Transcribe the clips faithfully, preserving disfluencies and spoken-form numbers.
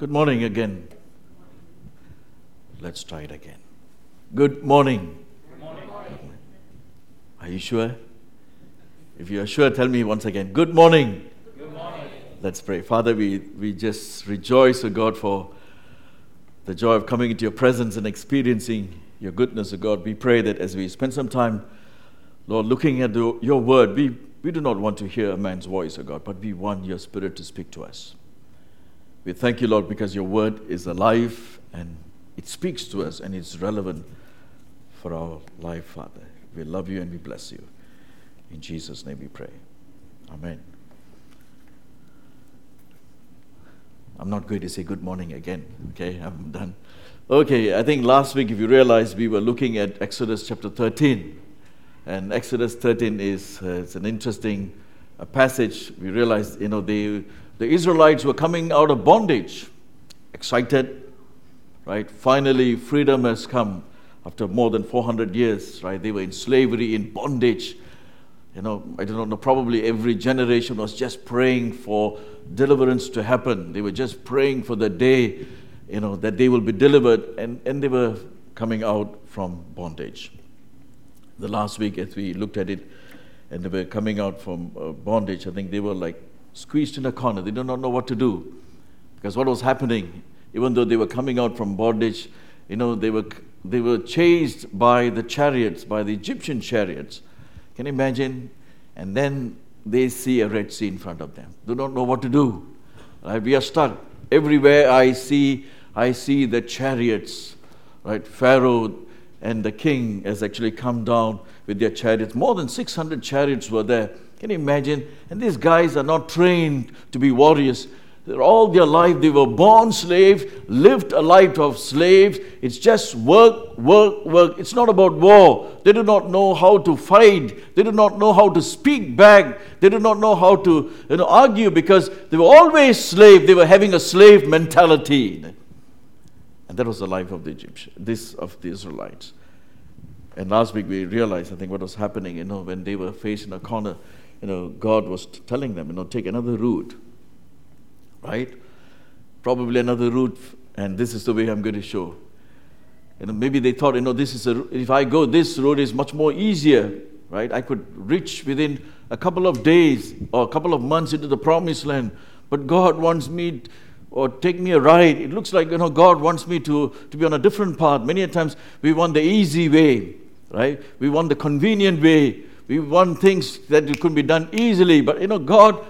Good morning again. Let's try it again. Good morning. Good morning. Are you sure? If you are sure, tell me once again. Good morning. Good morning. Let's pray. Father, we, we just rejoice, O God, for the joy of coming into your presence and experiencing your goodness, O God. We pray that as we spend some time, Lord, looking at the, your word, we, we do not want to hear a man's voice, O God, but we want your Spirit to speak to us. We thank you, Lord, because your word is alive and it speaks to us and it's relevant for our life, Father. We love you and we bless you. In Jesus' name we pray. Amen. I'm not going to say good morning again, okay? I'm done. Okay, I think last week, if you realize, we were looking at Exodus chapter thirteen. And Exodus thirteen is uh, it's an interesting uh, passage. We realized, you know, they, the Israelites were coming out of bondage, excited, right? Finally, freedom has come after more than four hundred years, right? They were in slavery, in bondage. You know, I don't know, probably every generation was just praying for deliverance to happen. They were just praying for the day, you know, that they will be delivered, and, and they were coming out from bondage. The last week, as we looked at it, and they were coming out from uh, bondage, I think they were like squeezed in a corner. They did not know what to do, because what was happening, even though they were coming out from bondage, you know, they were they were chased by the chariots, by the Egyptian chariots. Can you imagine? And then they see a Red Sea in front of them. They don't know what to do. Right? We are stuck. Everywhere I see, I see the chariots. Right? Pharaoh and the king has actually come down with their chariots. More than six hundred chariots were there. Can you imagine? And these guys are not trained to be warriors. All their life they were born slaves, lived a life of slaves. It's just work, work, work. It's not about war. They do not know how to fight. They do not know how to speak back. They do not know how to, you know, argue, because they were always slaves. They were having a slave mentality. And that was the life of the Egyptians, this of the Israelites. And last week we realized, I think, what was happening, you know, when they were faced in a corner, you know, God was telling them, you know, take another route. Right? Probably another route, and this is the way I'm going to show. You know, maybe they thought, you know, this is a, if I go this road is much more easier, right? I could reach within a couple of days or a couple of months into the promised land. But God wants me, or take me a ride. It looks like, you know, God wants me to, to be on a different path. Many a times we want the easy way, right? We want the convenient way. We want things that could be done easily. But, you know, God,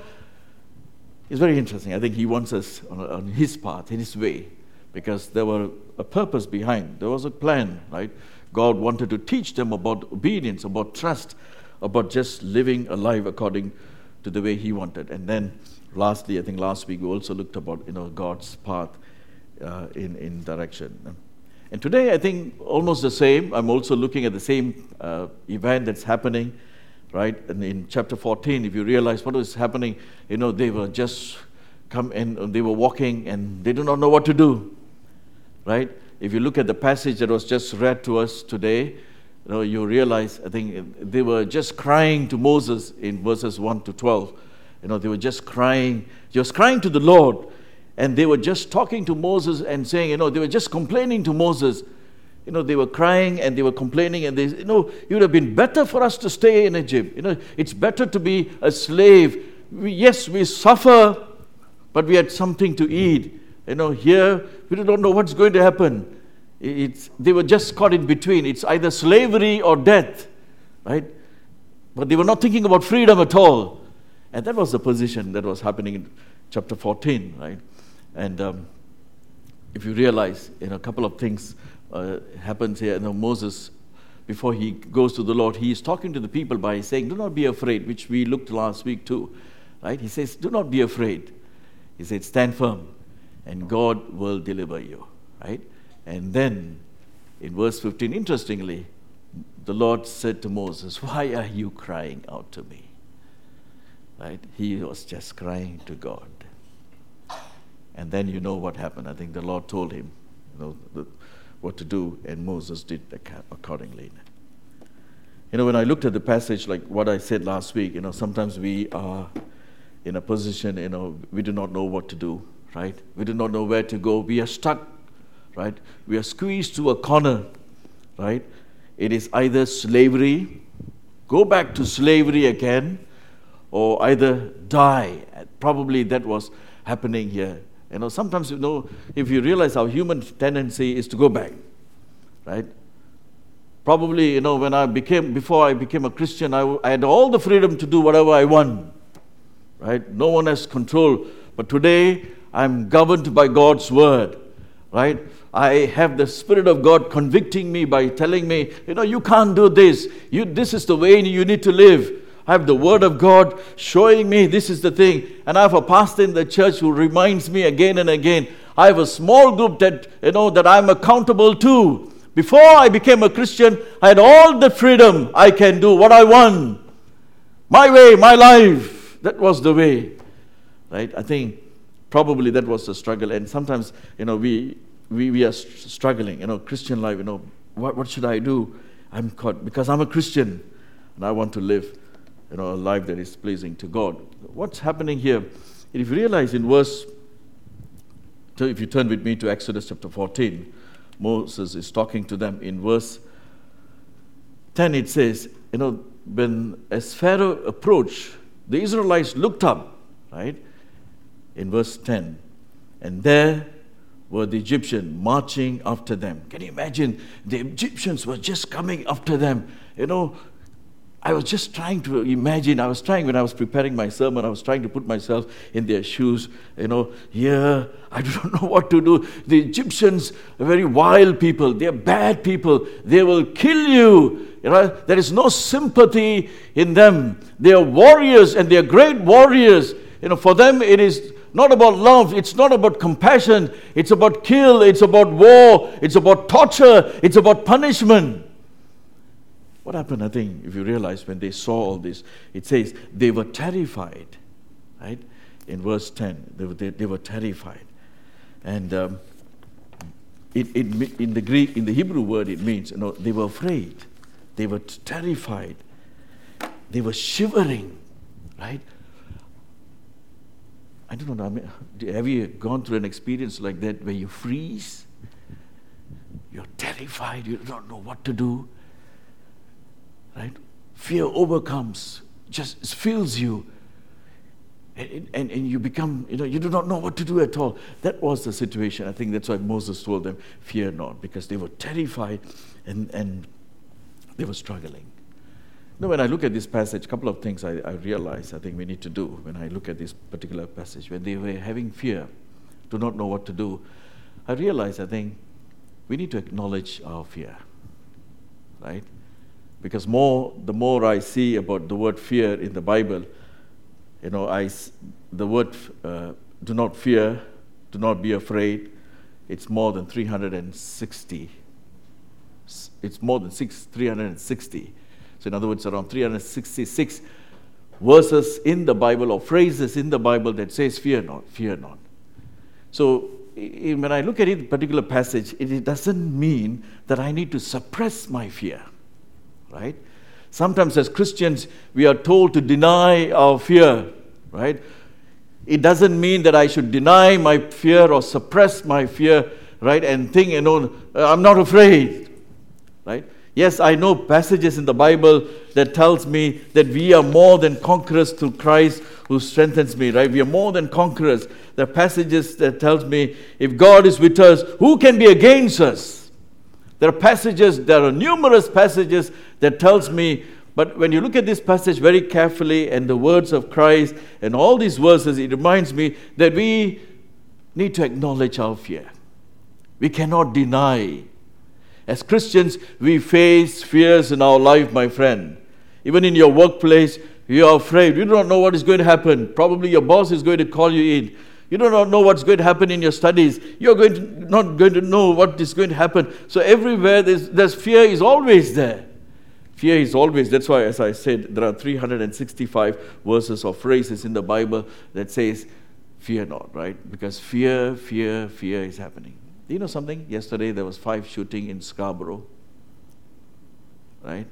it's very interesting. I think he wants us on, on his path, in his way, because there was a purpose behind. There was a plan, right? God wanted to teach them about obedience, about trust, about just living a life according to the way he wanted. And then lastly, I think last week we also looked about, you know, God's path uh, in, in direction. And today I think almost the same. I'm also looking at the same uh, event that's happening. Right? And in chapter fourteen, if you realize what was happening, you know, they were just come in, they were walking and they do not know what to do. Right? If you look at the passage that was just read to us today, you know, you realize, I think they were just crying to Moses in verses one to twelve. You know, they were just crying, just crying to the Lord. And they were just talking to Moses and saying, you know, they were just complaining to Moses. You know, they were crying and they were complaining, and they, you know, it would have been better for us to stay in Egypt. You know, it's better to be a slave. We, yes, we suffer, but we had something to eat. You know, here we don't know what's going to happen. It's, they were just caught in between. It's either slavery or death, right? But they were not thinking about freedom at all. And that was the position that was happening in chapter fourteen, right? And um, if you realize, you know, a couple of things Uh, happens here. You know, Moses, before he goes to the Lord, he is talking to the people by saying, do not be afraid, which we looked last week too, right? He says, do not be afraid. He said, stand firm, and God will deliver you, right? And then, in verse fifteen, interestingly, the Lord said to Moses, why are you crying out to me? Right? He was just crying to God. And then you know what happened. I think the Lord told him, you know, the, what to do, and Moses did accordingly. You know, when I looked at the passage, like what I said last week, you know, sometimes we are in a position, you know, we do not know what to do, right? We do not know where to go. We are stuck, right? We are squeezed to a corner, right? It is either slavery, go back to slavery again, or either die. Probably that was happening here. You know, sometimes, you know, if you realize our human tendency is to go back, right? Probably, you know, when I became, before I became a Christian, I, I had all the freedom to do whatever I want, right? No one has control. But today, I'm governed by God's word, right? I have the Spirit of God convicting me by telling me, you know, you can't do this. You, this is the way you need to live. I have the Word of God showing me this is the thing. And I have a pastor in the church who reminds me again and again. I have a small group that, you know, that I'm accountable to. Before I became a Christian, I had all the freedom. I can do what I want. My way, my life. That was the way. Right? I think probably that was the struggle. And sometimes, you know, we we, we are struggling. You know, Christian life, you know, what, what should I do? I'm caught because I'm a Christian and I want to live, you know, a life that is pleasing to God. What's happening here? If you realize in verse, so if you turn with me to Exodus chapter fourteen, Moses is talking to them. In verse ten it says, you know, when as Pharaoh approached, the Israelites looked up, right? In verse ten, and there were the Egyptians marching after them. Can you imagine? The Egyptians were just coming after them. You know, I was just trying to imagine, I was trying, when I was preparing my sermon, I was trying to put myself in their shoes. You know, here, I don't know what to do. The Egyptians are very wild people. They are bad people. They will kill you. You know, there is no sympathy in them. They are warriors, and they are great warriors. You know, for them, it is not about love. It's not about compassion. It's about kill. It's about war. It's about torture. It's about punishment. What happened, I think, if you realize when they saw all this, it says they were terrified, right? In verse ten, they were, they, they were terrified. And um, it, it, in the Greek, in the Hebrew word, it means, you know, they were afraid. They were terrified. They were shivering, right? I don't know, I mean, have you gone through an experience like that where you freeze? You're terrified, you don't know what to do. Right? Fear overcomes, just fills you. And, and, and you become, you know, you do not know what to do at all. That was the situation. I think that's why Moses told them, fear not, because they were terrified and, and they were struggling. Now, when I look at this passage, a couple of things I, I realize I think we need to do when I look at this particular passage. When they were having fear, do not know what to do, I realize I think we need to acknowledge our fear, right? Because more, the more I see about the word fear in the Bible, you know, I, the word uh, do not fear, do not be afraid, it's more than three hundred sixty. It's more than six, three hundred sixty. So in other words, around three hundred sixty-six verses in the Bible or phrases in the Bible that says fear not, fear not. So when I look at it, particular passage, it doesn't mean that I need to suppress my fear. Right? Sometimes as Christians, we are told to deny our fear, right? It doesn't mean that I should deny my fear or suppress my fear, right? And think, you know, I'm not afraid, right? Yes, I know passages in the Bible that tells me that we are more than conquerors through Christ who strengthens me, right? We are more than conquerors. There are passages that tells me if God is with us, who can be against us? There are passages, there are numerous passages that tells me, but when you look at this passage very carefully and the words of Christ and all these verses, it reminds me that we need to acknowledge our fear. We cannot deny. As Christians, we face fears in our life, my friend. Even in your workplace, you are afraid. You do not know what is going to happen. Probably your boss is going to call you in. You do not know what's going to happen in your studies. You're going to not going to know what is going to happen. So everywhere there's, there's fear is always there. Fear is always, that's why, as I said, there are three hundred sixty-five verses or phrases in the Bible that says, fear not, right? Because fear, fear, fear is happening. Do you know something? Yesterday there was five shooting in Scarborough, right?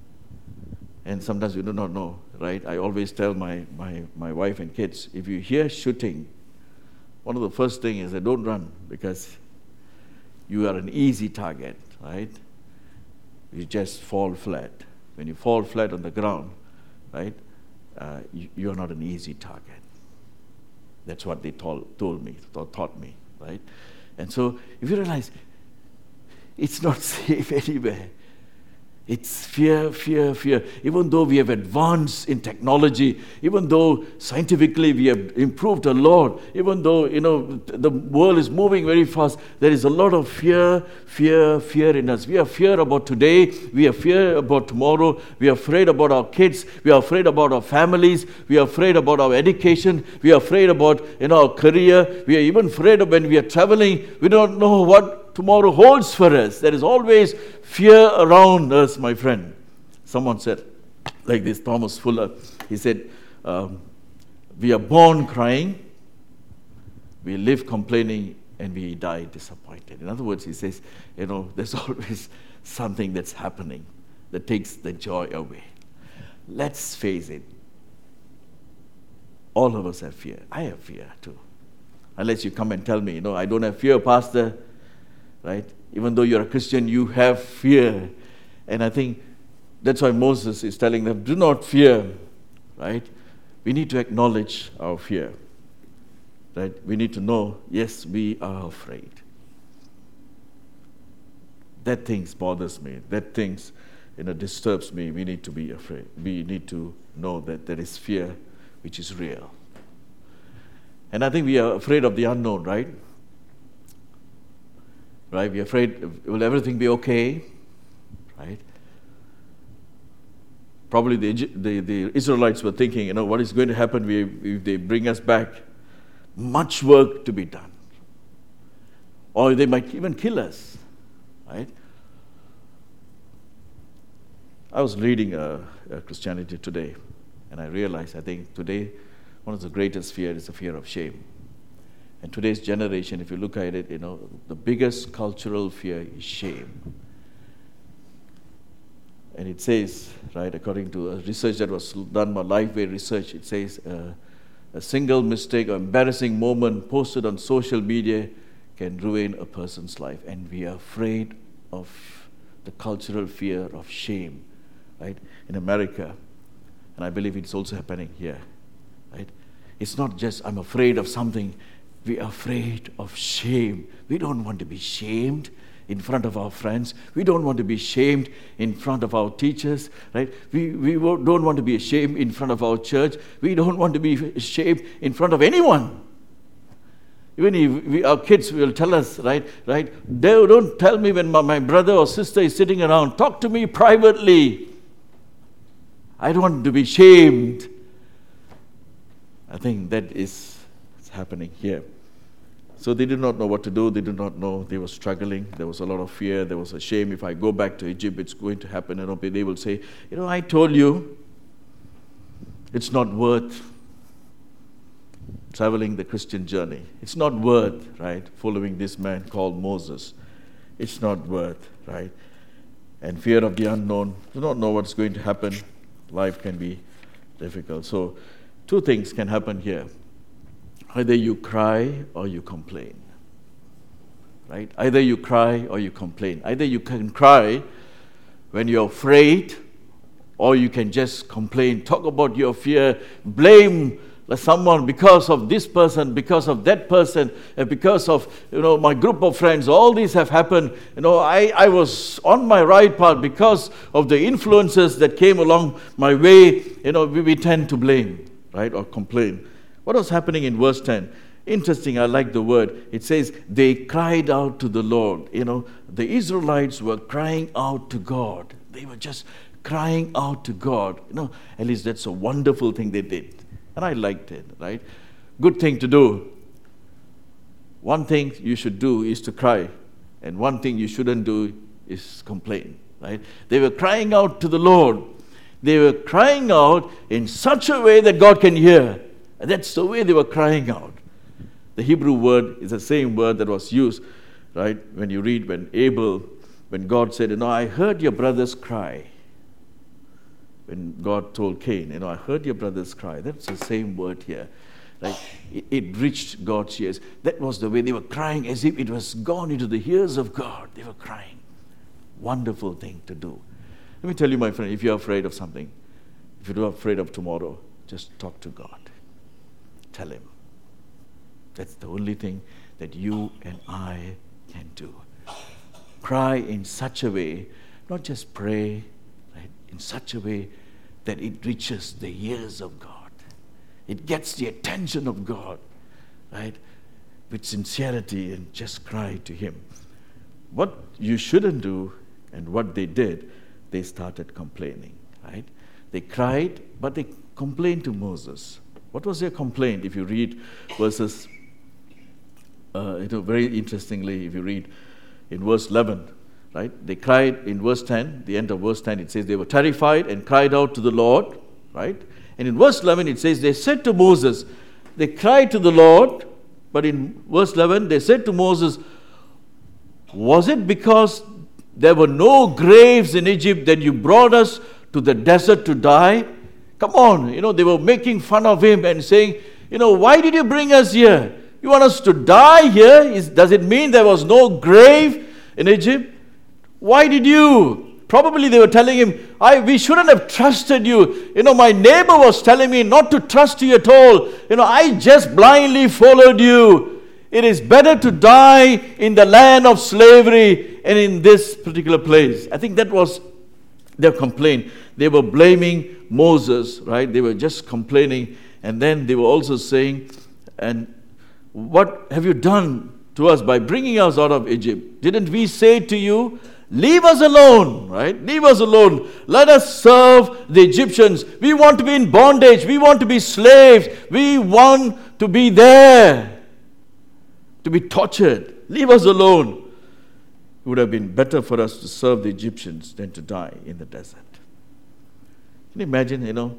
And sometimes you do not know, right? I always tell my, my, my wife and kids, if you hear shooting, one of the first things is that don't run, because you are an easy target, right? You just fall flat. When you fall flat on the ground, right, uh, you, you're not an easy target. That's what they told, told me, taught me, right? And so if you realize it's not safe anywhere. It's fear, fear, fear. Even though we have advanced in technology, even though scientifically we have improved a lot, even though, you know, the world is moving very fast, there is a lot of fear, fear, fear in us. We are fear about today. We are fear about tomorrow. We are afraid about our kids. We are afraid about our families. We are afraid about our education. We are afraid about, you know, our career. We are even afraid of when we are traveling. We don't know what tomorrow holds for us. There is always fear around us, my friend. Someone said, like this, Thomas Fuller, he said, um, we are born crying, we live complaining, and we die disappointed. In other words, he says, you know, there's always something that's happening that takes the joy away. Let's face it. All of us have fear. I have fear too. Unless you come and tell me, you know, I don't have fear, Pastor. Right? Even though you're a Christian, you have fear. And I think that's why Moses is telling them, do not fear. Right? We need to acknowledge our fear. Right? We need to know, yes, we are afraid. That thing bothers me. That thing, you know, disturbs me. We need to be afraid. We need to know that there is fear which is real. And I think we are afraid of the unknown, right? Right? We're afraid, will everything be okay? Right? Probably the, the, the Israelites were thinking, you know, what is going to happen if they bring us back? Much work to be done. Or they might even kill us. Right? I was reading uh, uh, Christianity Today, and I realized, I think today, one of the greatest fears is the fear of shame. And today's generation, if you look at it, you know, the biggest cultural fear is shame. And it says, right, according to a research that was done by Lifeway Research, it says uh, a single mistake or embarrassing moment posted on social media can ruin a person's life. And we are afraid of the cultural fear of shame, right, in America. And I believe it's also happening here, right? It's not just I'm afraid of something. We are afraid of shame. We don't want to be shamed in front of our friends. We don't want to be shamed in front of our teachers, right? We, we don't want to be ashamed in front of our church. We don't want to be ashamed in front of anyone. Even if we, our kids will tell us, right, right, they don't tell me when my, my brother or sister is sitting around. Talk to me privately. I don't want to be shamed. I think that is happening here. So they did not know what to do. They did not know. They were struggling. There was a lot of fear. There was a shame. If I go back to Egypt, it's going to happen. And they will say, you know, I told you, it's not worth traveling the Christian journey. It's not worth, right, following this man called Moses. It's not worth, right? And fear of the unknown. You don't know what's going to happen. Life can be difficult. So two things can happen here. Either you cry or you complain, right? Either you cry or you complain. Either you can cry when you're afraid, or you can just complain, talk about your fear, blame someone because of this person, because of that person, and because of, you know, my group of friends. All these have happened. You know, I, I was on my right path because of the influences that came along my way. You know, we, we tend to blame, right, or complain. What was happening in verse ten? Interesting, I like the word. It says, they cried out to the Lord. You know, the Israelites were crying out to God. They were just crying out to God. You know, at least that's a wonderful thing they did. And I liked it, right? Good thing to do. One thing you should do is to cry. And one thing you shouldn't do is complain, right? They were crying out to the Lord. They were crying out in such a way that God can hear. And that's the way they were crying out. The Hebrew word is the same word that was used, right? When you read when Abel, when God said, you know, I heard your brothers cry. When God told Cain, you know, I heard your brothers cry. That's the same word here. Right? It, it reached God's ears. That was the way they were crying, as if it was gone into the ears of God. They were crying. Wonderful thing to do. Let me tell you, my friend, if you're afraid of something, if you're afraid of tomorrow, just talk to God. Tell Him. That's the only thing that you and I can do. Cry in such a way, not just pray, right? In such a way that it reaches the ears of God. It gets the attention of God, right? With sincerity, and just cry to Him. What you shouldn't do, and what they did, they started complaining, right? They cried, but they complained to Moses. What was their complaint? If you read verses, uh, you know, very interestingly, if you read in verse eleven, right? They cried in verse ten, the end of verse ten, it says they were terrified and cried out to the Lord, right? And in verse eleven, it says they said to Moses, they cried to the Lord, but in verse eleven, they said to Moses, was it because there were no graves in Egypt that you brought us to the desert to die? Come on, you know, they were making fun of him and saying, you know, why did you bring us here? You want us to die here? Is, does it mean there was no grave in Egypt? Why did you? Probably they were telling him, I, we shouldn't have trusted you. You know, my neighbor was telling me not to trust you at all. You know, I just blindly followed you. It is better to die in the land of slavery and in this particular place. I think that was their complaint. They were blaming Moses, right? They were just complaining. And then they were also saying, and what have you done to us by bringing us out of Egypt? Didn't we say to you, leave us alone, right? Leave us alone. Let us serve the Egyptians. We want to be in bondage. We want to be slaves. We want to be there, to be tortured. Leave us alone. It would have been better for us to serve the Egyptians than to die in the desert. Can you imagine, you know?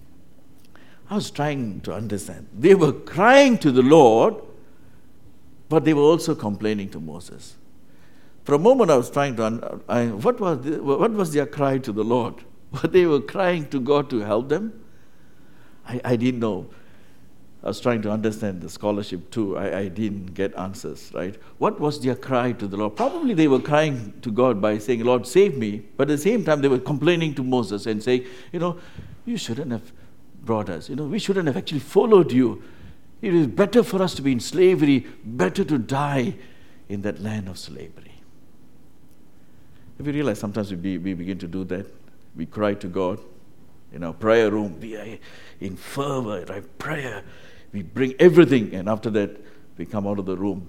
I was trying to understand. They were crying to the Lord, but they were also complaining to Moses. For a moment, I was trying to, I, what was the, what was their cry to the Lord? What they were crying to God to help them? I, I didn't know. I was trying to understand the scholarship too. I, I didn't get answers, right? What was their cry to the Lord? Probably they were crying to God by saying, Lord, save me. But at the same time, they were complaining to Moses and saying, you know, you shouldn't have brought us. You know, we shouldn't have actually followed you. It is better for us to be in slavery, better to die in that land of slavery. Have you realized sometimes we, be, we begin to do that? We cry to God in our prayer room. We are in fervor, right? Prayer. We bring everything, and after that, we come out of the room.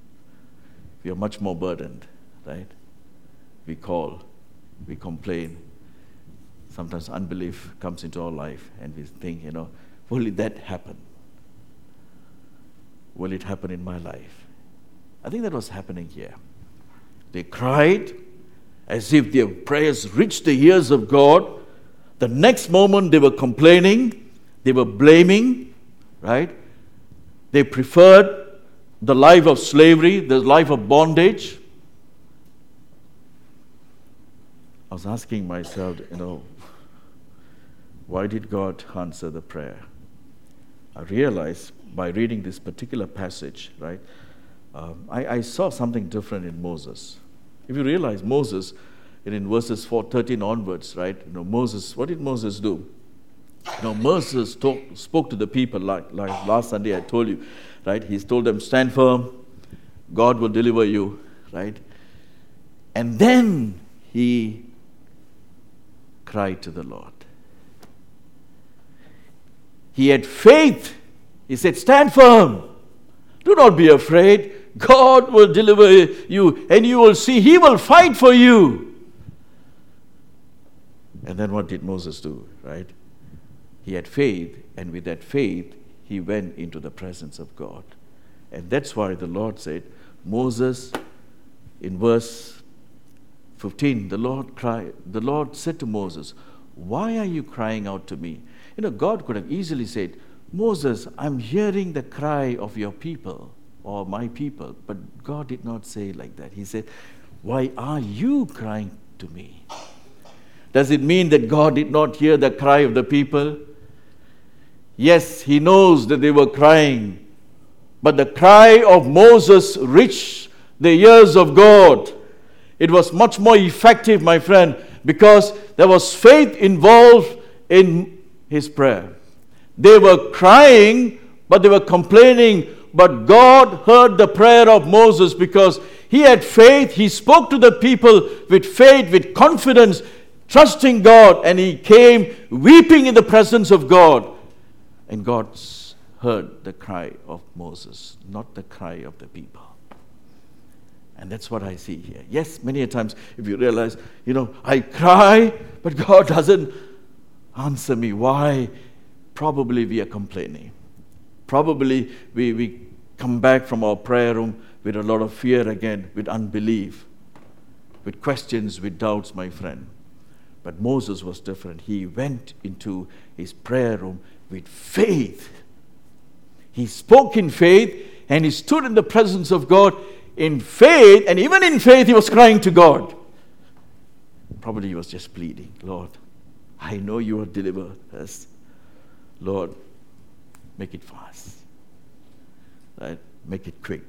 We are much more burdened, right? We call, we complain. Sometimes unbelief comes into our life, and we think, you know, will that happen? Will it happen in my life? I think that was happening here. They cried as if their prayers reached the ears of God. The next moment they were complaining, they were blaming, right? They preferred the life of slavery, the life of bondage. I was asking myself, you know, why did God answer the prayer? I realized by reading this particular passage, right, um, I, I saw something different in Moses. If you realize Moses, and in verses four, thirteen onwards, right, you know, Moses, what did Moses do? You know, Moses talk, spoke to the people like, like last Sunday I told you, right? He told them, stand firm, God will deliver you, right? And then he cried to the Lord. He had faith. He said, stand firm. Do not be afraid. God will deliver you, and you will see He will fight for you. And then what did Moses do, right? He had faith, and with that faith, he went into the presence of God. And that's why the Lord said, Moses, in verse fifteen, the Lord cried, the Lord said to Moses, why are you crying out to me? You know, God could have easily said, Moses, I'm hearing the cry of your people, or my people. But God did not say like that. He said, why are you crying to me? Does it mean that God did not hear the cry of the people? Yes, he knows that they were crying, but the cry of Moses reached the ears of God. It was much more effective, my friend, because there was faith involved in his prayer. They were crying, but they were complaining, but God heard the prayer of Moses because he had faith. He spoke to the people with faith, with confidence, trusting God, and he came weeping in the presence of God. And God heard the cry of Moses, not the cry of the people. And that's what I see here. Yes, many a times, if you realize, you know, I cry, but God doesn't answer me. Why? Probably we are complaining. Probably we, we come back from our prayer room with a lot of fear again, with unbelief, with questions, with doubts, my friend. But Moses was different. He went into his prayer room with faith. He spoke in faith, and he stood in the presence of God in faith, and even in faith he was crying to God. Probably he was just pleading, Lord, I know you will deliver us. Lord, make it fast. Right? Make it quick.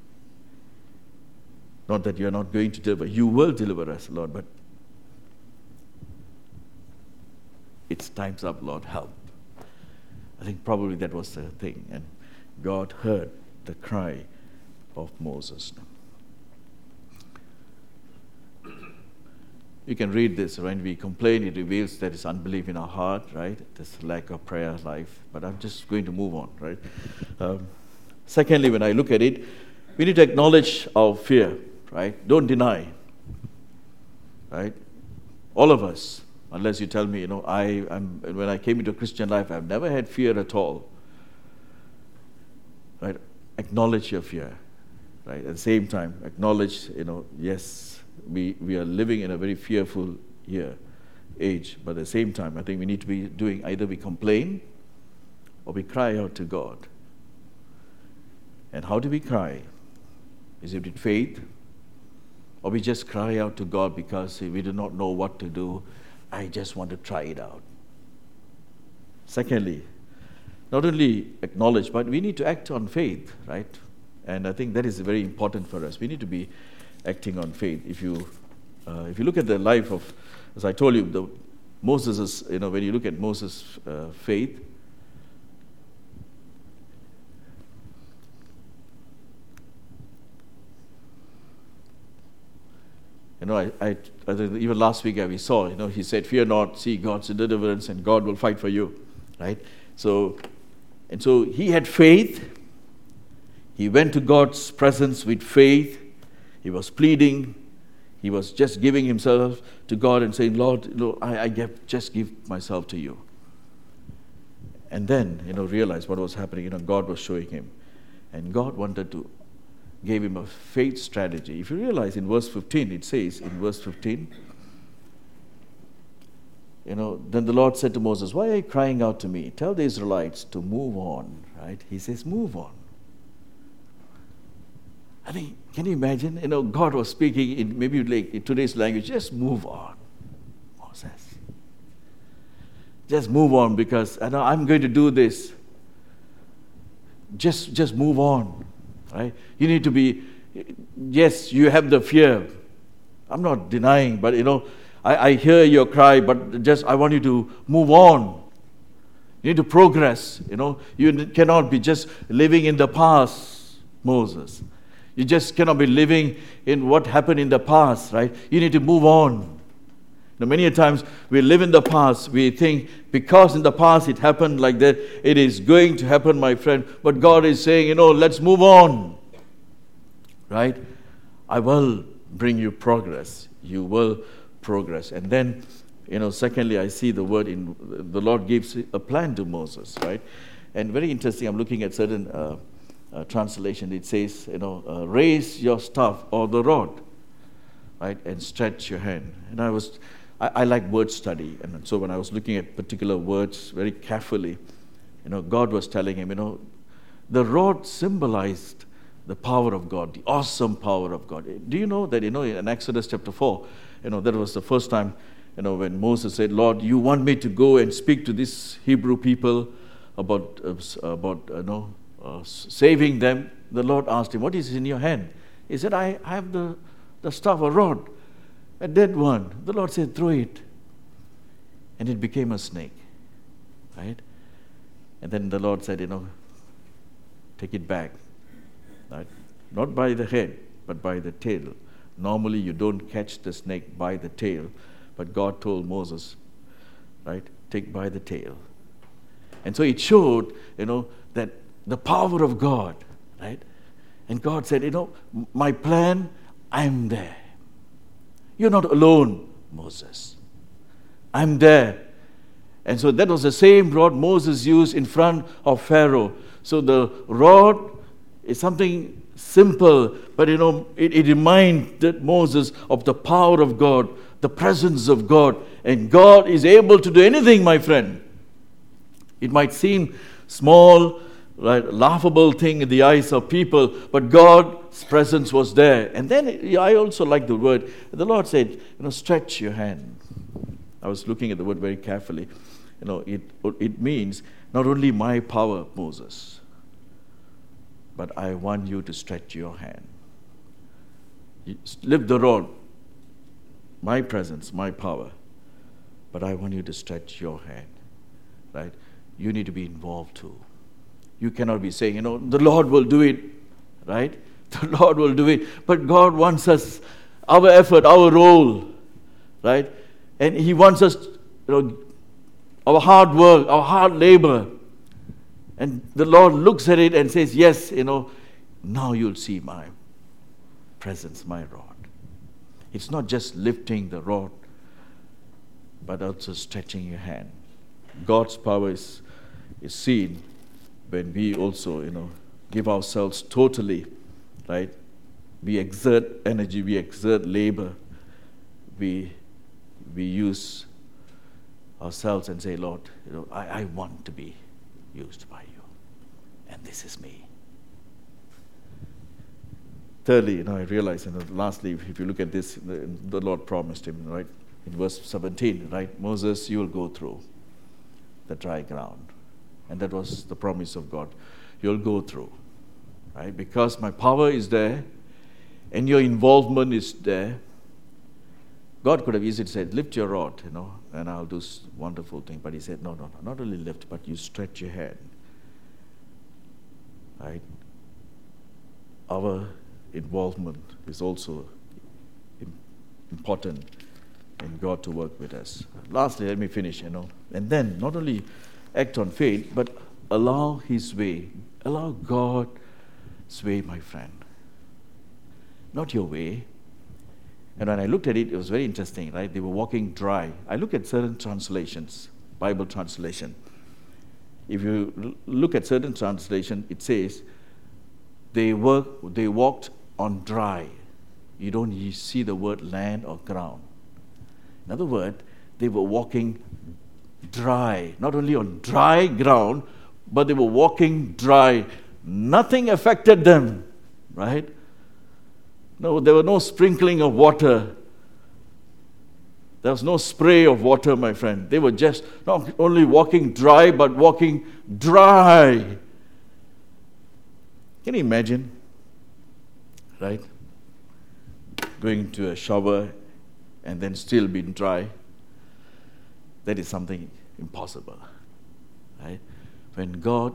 Not that you are not going to deliver. You will deliver us, Lord, but it's time's up, Lord, help. I think probably that was the thing. And God heard the cry of Moses. You can read this. When we complain, it reveals that it's unbelief in our heart, right? This lack of prayer life. But I'm just going to move on, right? Um, secondly, when I look at it, we need to acknowledge our fear, right? Don't deny, right? All of us, unless you tell me, you know, I, I'm, when I came into Christian life, I've never had fear at all, right? Acknowledge your fear, right? At the same time, acknowledge, you know, yes, we, we are living in a very fearful year, age, but at the same time, I think we need to be doing, either we complain or we cry out to God. And how do we cry? Is it with faith? Or we just cry out to God because we do not know what to do? I just want to try it out. Secondly, not only acknowledge, but we need to act on faith, right? And I think that is very important for us. We need to be acting on faith. If you uh, if you look at the life of, as I told you, the Moses is, you know, when you look at Moses' uh, faith, You know, I, I, I even last week we saw, you know, he said, fear not, see God's deliverance and God will fight for you, right? So, and so he had faith. He went to God's presence with faith. He was pleading. He was just giving himself to God and saying, Lord, Lord I, I give, just give myself to you. And then, you know, realize what was happening. You know, God was showing him. And God wanted to gave him a faith strategy. If you realize in verse fifteen, it says in verse fifteen, you know, then the Lord said to Moses, why are you crying out to me? Tell the Israelites to move on, right? He says, move on. I mean, can you imagine? You know, God was speaking in maybe like in today's language, just move on, Moses. Just move on because I know I'm going to do this. Just, just move on. Right? You need to be, yes, you have the fear. I'm not denying, but you know, I, I hear your cry, but just I want you to move on. You need to progress. You know, you cannot be just living in the past, Moses. You just cannot be living in what happened in the past, right? You need to move on. Now, many times we live in the past. We think because in the past it happened like that, it is going to happen, my friend. But God is saying, you know, let's move on. Right? I will bring you progress. You will progress. And then, you know, secondly, I see the word in, the Lord gives a plan to Moses, right? And very interesting, I'm looking at certain uh, uh, translation. It says, you know, uh, raise your staff or the rod, right? And stretch your hand. And I was... I, I like word study, and so when I was looking at particular words very carefully, you know, God was telling him, you know, the rod symbolized the power of God, the awesome power of God. Do you know that, you know, in Exodus chapter four, you know, that was the first time, you know, when Moses said, Lord, you want me to go and speak to these Hebrew people about, uh, about uh, no, uh, saving them, the Lord asked him, what is in your hand? He said, I have the, the staff, a rod, a dead one. The Lord said, throw it. And it became a snake. Right? And then the Lord said, you know, take it back. Right? Not by the head, but by the tail. Normally you don't catch the snake by the tail, but God told Moses, right, take by the tail. And so it showed, you know, that the power of God, right? And God said, you know, my plan, I'm there. You're not alone, Moses. I'm there. And so that was the same rod Moses used in front of Pharaoh. So the rod is something simple, but you know, it, it reminded Moses of the power of God, the presence of God. And God is able to do anything, my friend. It might seem small, right, laughable thing in the eyes of people, but God's presence was there. And then I also like the word. The Lord said, you know, stretch your hand. I was looking at the word very carefully. You know, it it means not only my power, Moses, but I want you to stretch your hand. You lift the rod, my presence, my power, but I want you to stretch your hand. Right? You need to be involved too. You cannot be saying, you know, the Lord will do it, right? The Lord will do it. But God wants us, our effort, our role, right? And He wants us, you know, our hard work, our hard labor. And the Lord looks at it and says, yes, you know, now you'll see my presence, my rod. It's not just lifting the rod, but also stretching your hand. God's power is, is seen when we also, you know, give ourselves totally, right? We exert energy, we exert labor, we we use ourselves and say, Lord, you know, I, I want to be used by you, and this is me. Thirdly, you know, I realize, you know, lastly, if you look at this, the, the Lord promised him, right, in verse seventeen, right, Moses, you will go through the dry ground. And that was the promise of God. You'll go through, right? Because my power is there and your involvement is there. God could have easily said, lift your rod, you know, and I'll do this wonderful thing. But He said, no, no, no, not only lift, but you stretch your hand, right? Our involvement is also important in God to work with us. Lastly, let me finish, you know. And then, not only act on faith, but allow His way. Allow God's way, my friend. Not your way. And when I looked at it, it was very interesting, right? They were walking dry. I look at certain translations, Bible translation. If you look at certain translation, it says, they work, they walked on dry. You don't see the word land or ground. In other words, they were walking dry, not only on dry ground, but they were walking dry. Nothing affected them, right? No, there was no sprinkling of water. There was no spray of water, my friend. They were just not only walking dry, but walking dry. Can you imagine, right? Going to a shower and then still being dry. That is something impossible, right? When God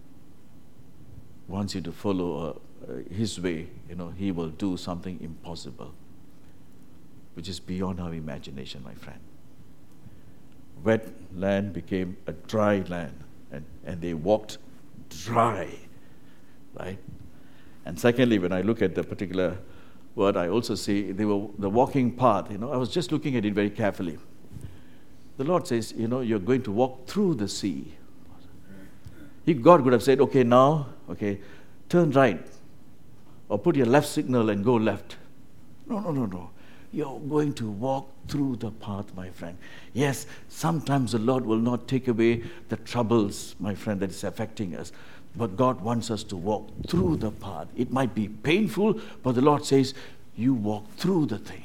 wants you to follow uh, uh, His way, you know, He will do something impossible, which is beyond our imagination, my friend. Wet land became a dry land, and, and they walked dry, right? And secondly, when I look at the particular word, I also see they were the walking path. You know, I was just looking at it very carefully. The Lord says, you know, you're going to walk through the sea. He, God could have said, okay, now, okay, turn right, or put your left signal and go left. No, no, no, no. You're going to walk through the path, my friend. Yes, sometimes the Lord will not take away the troubles, my friend, that is affecting us. But God wants us to walk through the path. It might be painful, but the Lord says, you walk through the thing.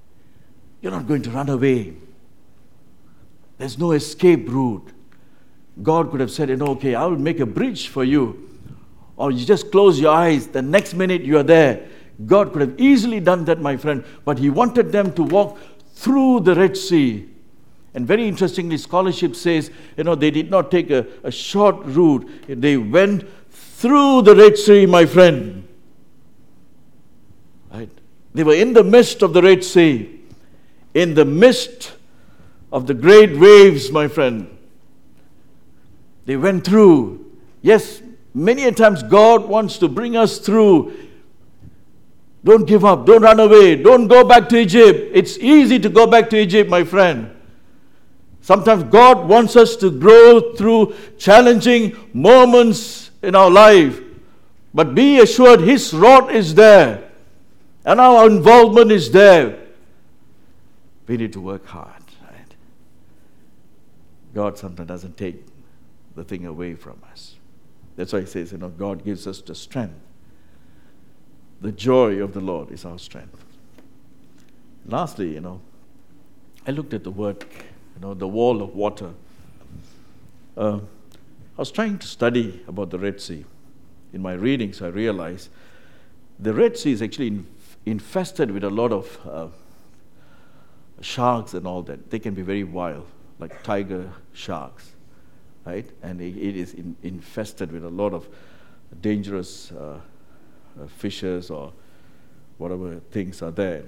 You're not going to run away. There's no escape route. God could have said, you know, okay, I will make a bridge for you. Or you just close your eyes, the next minute you are there. God could have easily done that, my friend. But He wanted them to walk through the Red Sea. And very interestingly, scholarship says, you know, they did not take a, a short route. They went through the Red Sea, my friend. Right? They were in the midst of the Red Sea. In the midst of the great waves, my friend. They went through. Yes, many a times God wants to bring us through. Don't give up. Don't run away. Don't go back to Egypt. It's easy to go back to Egypt, my friend. Sometimes God wants us to grow through challenging moments in our life. But be assured His rod is there. And our involvement is there. We need to work hard. Right? God sometimes doesn't take the thing away from us. That's why He says, you know, God gives us the strength. The joy of the Lord is our strength. Lastly, you know, I looked at the word, you know, the wall of water. Uh, I was trying to study about the Red Sea. In my readings, I realized the Red Sea is actually in, infested with a lot of uh, sharks and all that. They can be very wild, like tiger sharks, right? And it, it is in, infested with a lot of dangerous uh, uh, fishes or whatever things are there.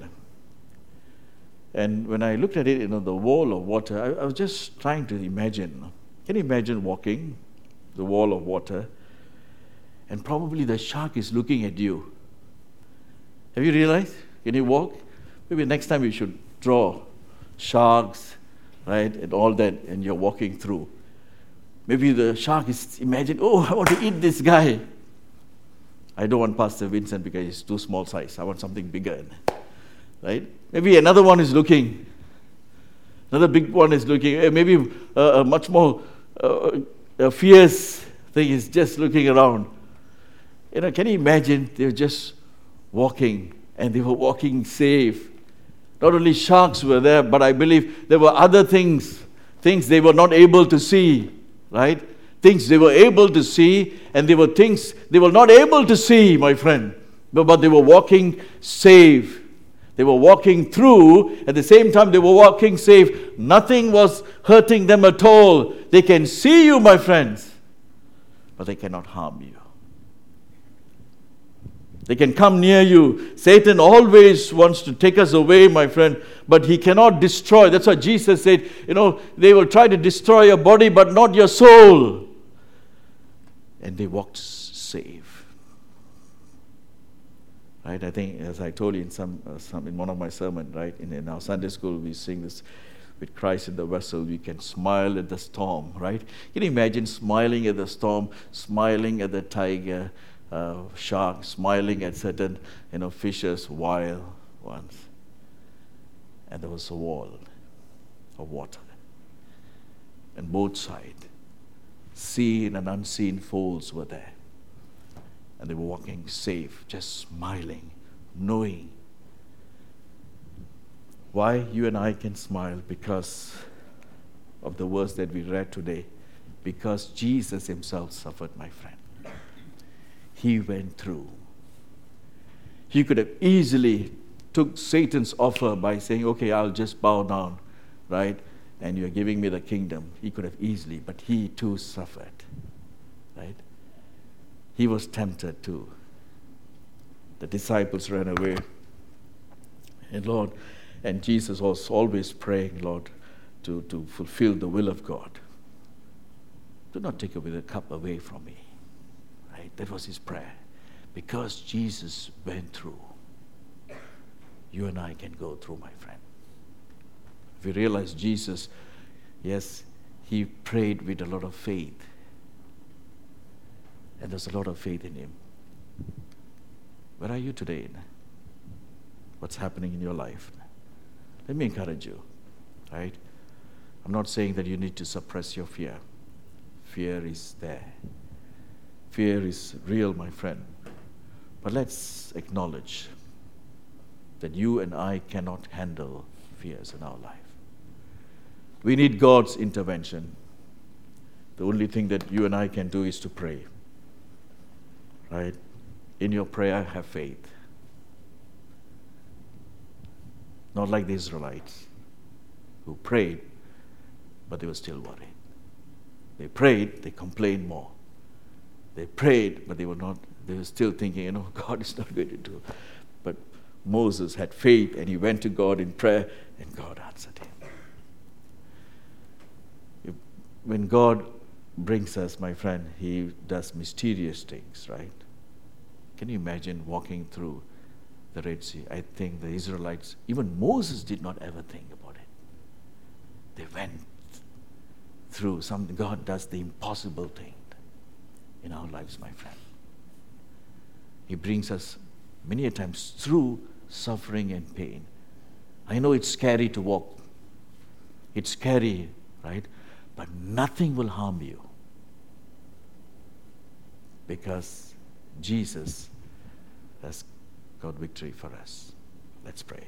And when I looked at it, you know, the wall of water, I, I was just trying to imagine. Can you imagine walking the wall of water, and probably the shark is looking at you? Have you realized? Can you walk? Maybe next time you should draw sharks, right, and all that, and you're walking through. Maybe the shark is imagine, oh, I want to eat this guy. I don't want Pastor Vincent because he's too small size. I want something bigger, right? Maybe another one is looking. Another big one is looking. Maybe a, a much more uh, a fierce thing is just looking around. You know, can you imagine? They're just walking, and they were walking safe. Not only sharks were there, but I believe there were other things, things they were not able to see, right? Things they were able to see, and there were things they were not able to see, my friend. But, but they were walking safe. They were walking through. At the same time, they were walking safe. Nothing was hurting them at all. They can see you, my friends, but they cannot harm you. They can come near you. Satan always wants to take us away, my friend, but he cannot destroy. That's why Jesus said, you know, they will try to destroy your body, but not your soul. And they walked safe. Right? I think, as I told you in some, uh, some in one of my sermons, right, in, in our Sunday school, we sing this, with Christ in the vessel, we can smile at the storm, right? Can you imagine smiling at the storm, smiling at the tiger, uh, shark, smiling at certain, you know, fishes, wild ones? And there was a wall of water. And both sides, seen and unseen foes were there. And they were walking safe, just smiling, knowing. Why you and I can smile? Because of the words that we read today. Because Jesus Himself suffered, my friend. He went through. He could have easily took Satan's offer by saying, okay, I'll just bow down, right? And you're giving me the kingdom. He could have easily, but He too suffered, right? He was tempted too. The disciples ran away. And Lord, and Jesus was always praying, Lord, to, to fulfill the will of God. Do not take away the cup away from me. Right? That was His prayer. Because Jesus went through, you and I can go through, my friend. If you realize Jesus, yes, He prayed with a lot of faith. And there's a lot of faith in Him. Where are you today? What's happening in your life? Let me encourage you, right? I'm not saying that you need to suppress your fear. Fear is there. Fear is real, my friend. But let's acknowledge that you and I cannot handle fears in our life. We need God's intervention. The only thing that you and I can do is to pray. Right? In your prayer, have faith. Not like the Israelites who prayed, but they were still worried. They prayed, they complained more. They prayed, but they were not, they were still thinking, you know, God is not going to do. But Moses had faith and he went to God in prayer and God answered him. If, when God brings us, my friend, he does mysterious things, right? Can you imagine walking through the Red Sea? I think the Israelites, even Moses did not ever think about it. They went through something. God does the impossible thing in our lives, my friend. He brings us many a times through suffering and pain. I know it's scary to walk. It's scary, right? But nothing will harm you because Jesus has got victory for us. Let's pray.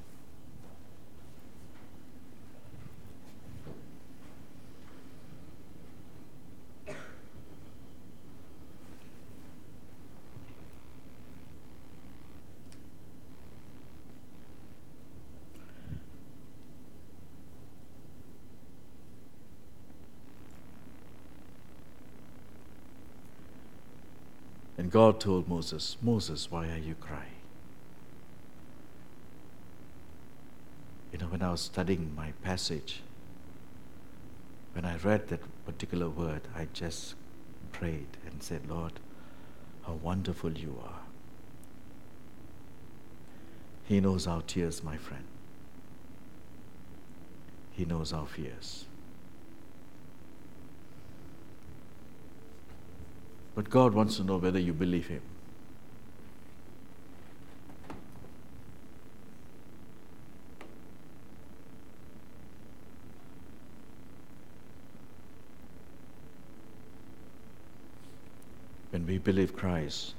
And God told Moses, Moses, why are you crying? You know, when I was studying my passage, when I read that particular word, I just prayed and said, Lord, how wonderful you are. He knows our tears, my friend. He knows our fears. But God wants to know whether you believe Him. When we believe Christ,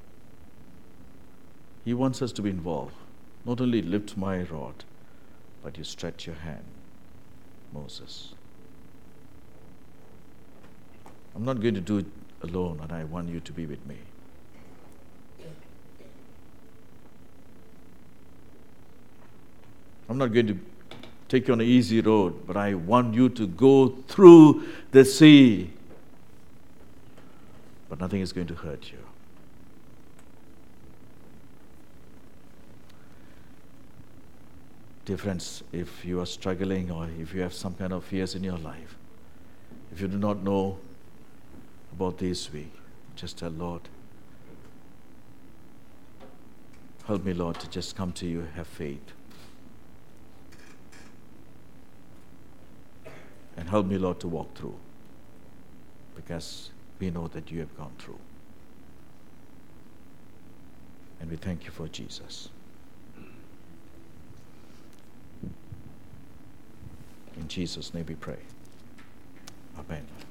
He wants us to be involved. Not only lift my rod, but you stretch your hand, Moses. I'm not going to do it alone, and I want you to be with me. I'm not going to take you on an easy road, but I want you to go through the sea. But nothing is going to hurt you. Dear friends, if you are struggling or if you have some kind of fears in your life, if you do not know about this week, just tell Lord, help me, Lord, to just come to you, have faith. And help me, Lord, to walk through. Because we know that you have gone through. And we thank you for Jesus. In Jesus' name we pray. Amen.